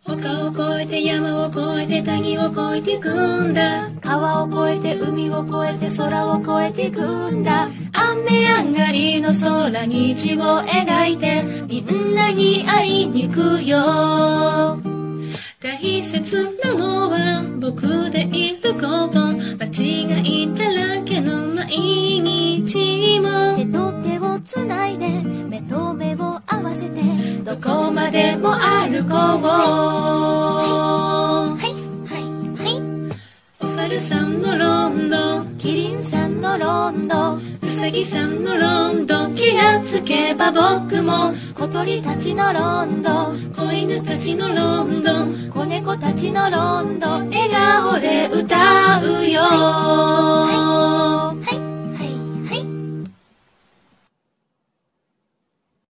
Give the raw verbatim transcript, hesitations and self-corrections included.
丘を越えて山を越えて谷を越えていくんだ。 川を越えて海を越えて空を越えていくんだ。 雨上がりの空に虹を描いてみんなに会いに行くよ。大切なのは僕でいること、間違いだらけの毎日も手と手をつないで目と目を合わせてどこまでも歩こう。 はいはいはい。 お猿さんのロンドキリンさんのロンド、 うさぎさんのロンド、気がつけば僕も小鳥たちのロンド、 子犬たちのロンド、 子猫たちのロンド、 笑顔で歌うよ。 はいはい